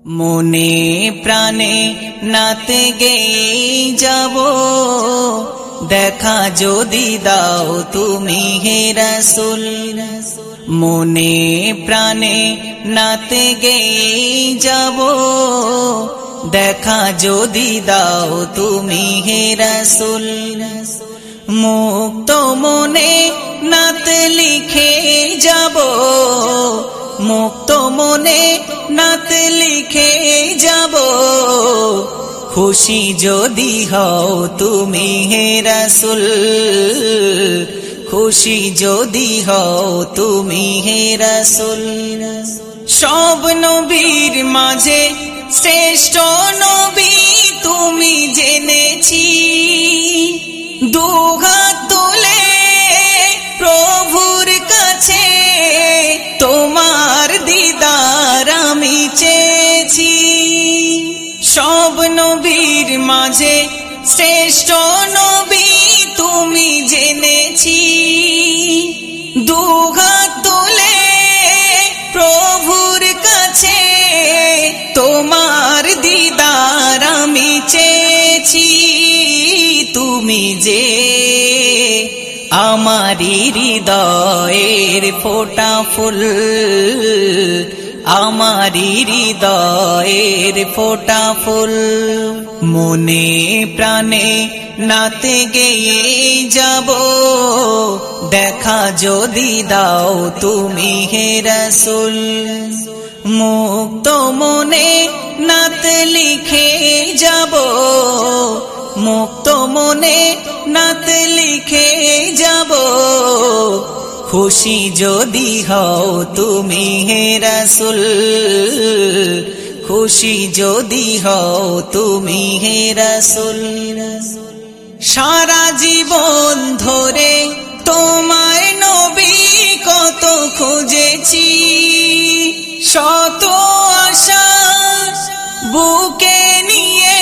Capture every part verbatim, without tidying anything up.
মনে প্রাণে নাত গেয়ে যাব, দেখা যদি দাও তুমি হে রাসূল। মনে প্রাণে নাত গেয়ে যাব, দেখা যদি দাও তুমি হে রাসূল। মুক্ত মনে নাত লিখে যাব, মুক্ত মনে নাত লিখে যাব, খুশি যদি হও তুমি হে রাসূল। খুশি যদি হও তুমি হে রাসূল। সব নবীর মাঝে শ্রেষ্ঠ নবী তুমি জেনেছি, দুহাত তুলে প্রভুর কাছে তোমার দিদার আমি চেয়েছি। সব নবীর মাঝে শ্রেষ্ঠ নবী তুমি জেনেছি, দুহাত তুলে প্রভুর কাছে তোমার দিদার আমি চেয়েছি। তুমি যে আমারি হৃদয়ের ফোঁটা ফুল, আমারি হৃদয়ের ফোঁটা ফুল। মনে প্রাণে নাত গেয়ে যাব, দেখা যদি দাও তুমি হে রাসূল। মুক্ত মনে নাত লিখে যাব, মুক্ত মনে নাত লিখে যাব, খুশি যদি হও তুমি হে রাসূল। খুশি যদি হও তুমি হে রাসূল। সারা জীবন ধরে তোমায় নবী কত খুঁজেছি, শত আশা বুকে নিয়ে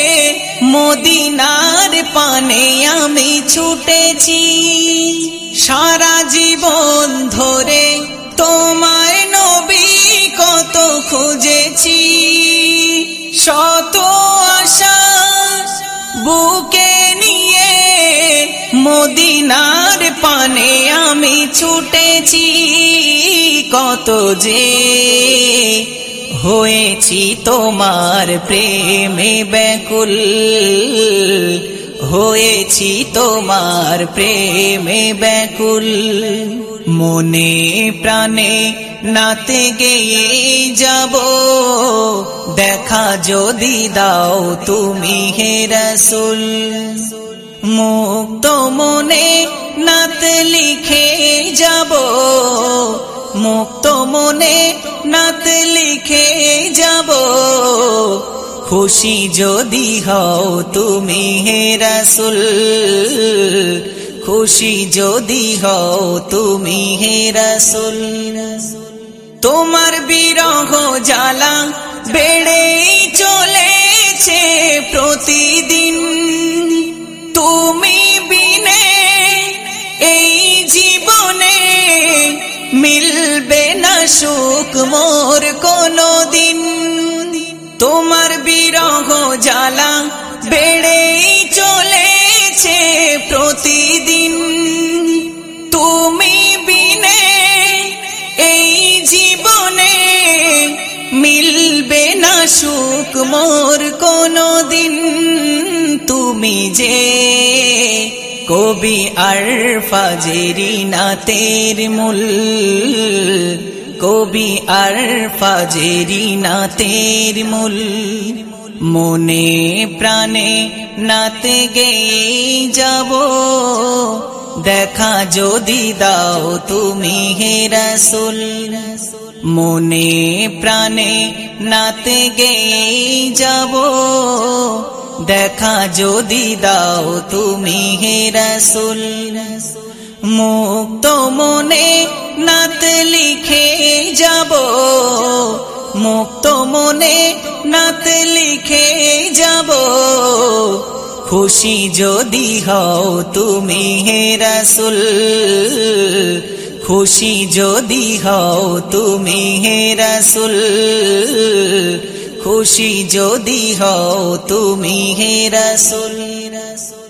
মদিনার পানে আমি ছুটেছি। সারা জীবন ধরে তোমায় নবী কত খুঁজেছি, শত আশা বুকে নিয়ে মদিনার পানে আমি ছুটেছি। কত যে হয়েছি তোমার প্রেমে ব্যাকুল, হয়েছি তোমার প্রেমে ব্যাকুল। মনে প্রাণে নাত গেয়ে যাব, দেখা যদি দাও তুমি হে রাসূল। মুক্ত মনে নাত লিখে যাব, মুক্ত মনে নাত লিখে যাব, খুশি যদি হও তুমি হে রাসূল। খুশি যদি হও তুমি হে রাসূল। তোমার বিরহ জ্বালা বেড়েই চলেছে প্রতিদিন, তুমি বিনে এই জীবনে মিলবে না সুখ মোর কোনদিন। তোমার বিরহ জ্বালা বেড়েই চলেছে প্রতিদিন, তুমি বিনে এই জীবনে মিলবে না সুখ মোর কোনদিন। তুমি যে কবি আর ফাজেরি নাতের মূল, কবি আর ফাজেরি নাতের মূল। মনে প্রাণে নাত গেয়ে যাব, দেখা যদি দাও তুমি হে রাসূল। মনে প্রাণে নাত গেয়ে যাব, দেখা যদি দাও তুমি হে রাসূল। মুক্ত মনে নাত লিখে যাব, মুক্ত মনে নাত লিখে যাব, খুশি যদি হও তুমি হে রাসূল। খুশি যদি হও তুমি হে রাসূল, খুশি যদি হও তুমি হে রাসূল।